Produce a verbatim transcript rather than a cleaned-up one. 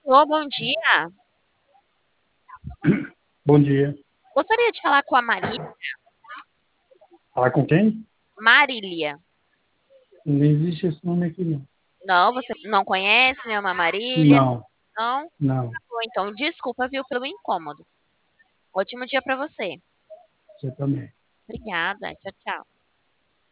Ô, bom dia. Bom dia. Gostaria de falar com a Marília. Falar com quem? Marília. Não existe esse nome aqui, não. Não, você não conhece nenhuma Marília? Não, Não? não. Tá bom, então, desculpa, viu, pelo incômodo. Ótimo dia pra você. Você também. Obrigada. Tchau, tchau.